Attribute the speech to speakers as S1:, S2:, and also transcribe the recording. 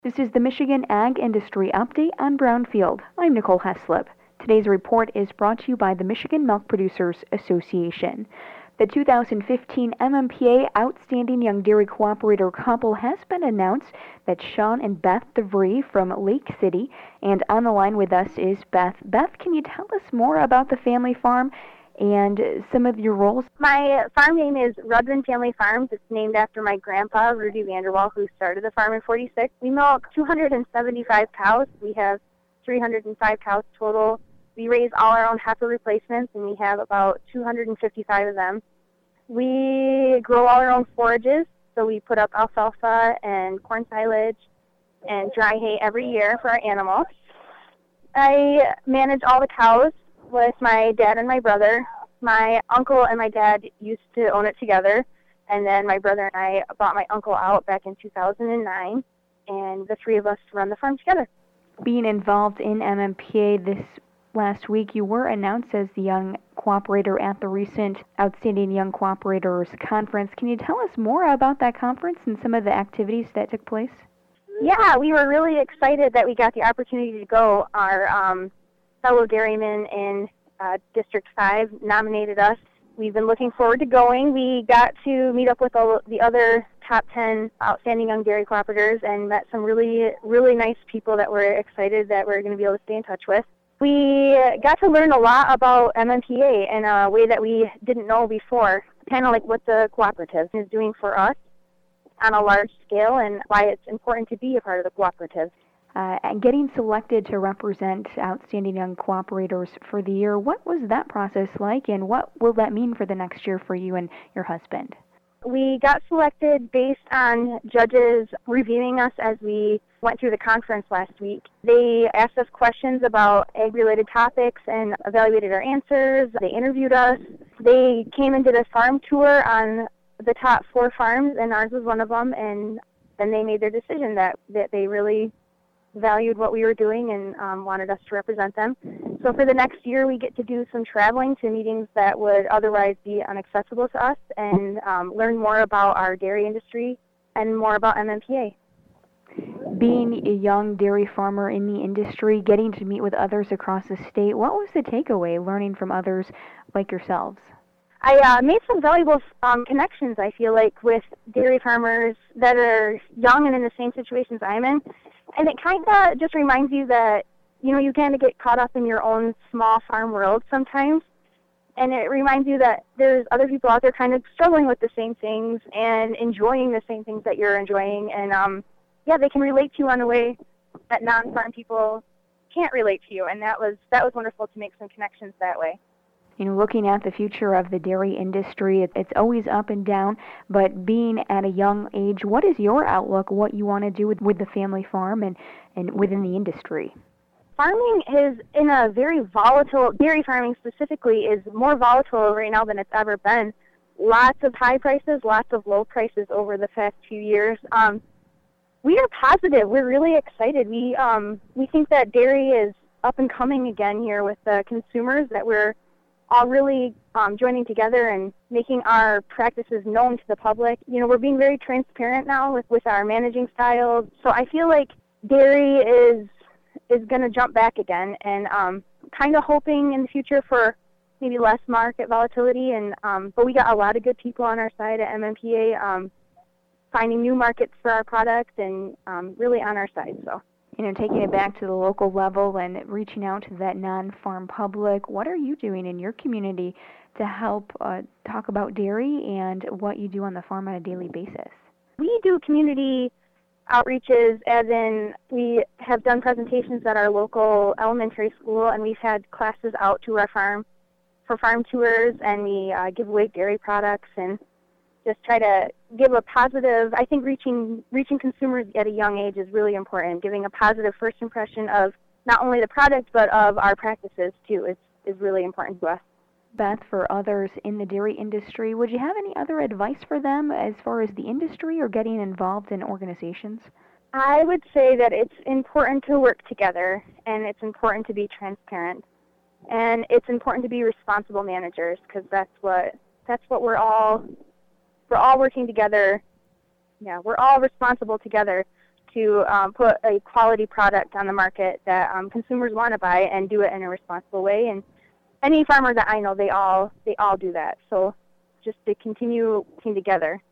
S1: This is the Michigan Ag Industry Update on Brownfield. I'm Nicole Heslip. Today's report is brought to you by the Michigan Milk Producers Association. The 2015 MMPA Outstanding Young Dairy Cooperator couple has been announced. That's Sean and Beth DeVree from Lake City. And on the line with us is Beth. Beth, can you tell us more about the family farm and some of your roles?
S2: My farm name is Rudman Family Farms. It's named after my grandpa, Rudy Vanderwall, who started the farm in 46. We milk 275 cows. We have 305 cows total. We raise all our own heifer replacements, and we have about 255 of them. We grow all our own forages, so we put up alfalfa and corn silage and dry hay every year for our animals. I manage all the cows with my dad and my brother. My uncle and my dad used to own it together, and then my brother and I bought my uncle out back in 2009, and the three of us run the farm together.
S1: Being involved in MMPA this last week, you were announced as the Young Cooperator at the recent Outstanding Young Cooperators Conference. Can you tell us more about that conference and some of the activities that took place?
S2: Yeah, we were really excited that we got the opportunity to go. Our fellow dairymen in District 5 nominated us. We've been looking forward to going. We got to meet up with the other top 10 outstanding young dairy cooperators and met some really, really nice people that we're excited that we're going to be able to stay in touch with. We got to learn a lot about MMPA in a way that we didn't know before, kind of like what the cooperative is doing for us on a large scale and why it's important to be a part of the cooperative.
S1: And getting selected to represent Outstanding Young Cooperators for the year, what was that process like, and what will that mean for the next year for you and your husband?
S2: We got selected based on judges reviewing us as we went through the conference last week. They asked us questions about ag-related topics and evaluated our answers. They interviewed us. They came and did a farm tour on the top 4 farms, and ours was one of them, and then they made their decision that they really valued what we were doing and wanted us to represent them. So for the next year, we get to do some traveling to meetings that would otherwise be inaccessible to us and learn more about our dairy industry and more about MMPA.
S1: Being a young dairy farmer in the industry, getting to meet with others across the state, what was the takeaway learning from others like yourselves?
S2: I made some valuable connections, I feel like, with dairy farmers that are young and in the same situations I'm in. And it kind of just reminds you that, you kind of get caught up in your own small farm world sometimes. And it reminds you that there's other people out there kind of struggling with the same things and enjoying the same things that you're enjoying. And, they can relate to you in a way that non-farm people can't relate to you. And that was wonderful to make some connections that way.
S1: Looking at the future of the dairy industry, it's always up and down, but being at a young age, what is your outlook, what you want to do with the family farm and within the industry?
S2: Farming is in a very volatile, dairy farming specifically is more volatile right now than it's ever been. Lots of high prices, lots of low prices over the past few years. We are positive. We're really excited. We think that dairy is up and coming again here with the consumers, that we're all really joining together and making our practices known to the public. We're being very transparent now with our managing styles. So I feel like dairy is going to jump back again, and kind of hoping in the future for maybe less market volatility. And but we got a lot of good people on our side at MMPA, finding new markets for our product and really on our side. So.
S1: Taking it back to the local level and reaching out to that non-farm public, what are you doing in your community to help talk about dairy and what you do on the farm on a daily basis?
S2: We do community outreaches, as in we have done presentations at our local elementary school, and we've had classes out to our farm for farm tours, and we give away dairy products and just try to give a positive, I think reaching consumers at a young age is really important. Giving a positive first impression of not only the product but of our practices too is really important to us.
S1: Beth, for others in the dairy industry, would you have any other advice for them as far as the industry or getting involved in organizations?
S2: I would say that it's important to work together, and it's important to be transparent, and it's important to be responsible managers, because that's what we're all working together. Yeah, we're all responsible together to put a quality product on the market that consumers want to buy and do it in a responsible way. And any farmer that I know, they all do that. So just to continue working together.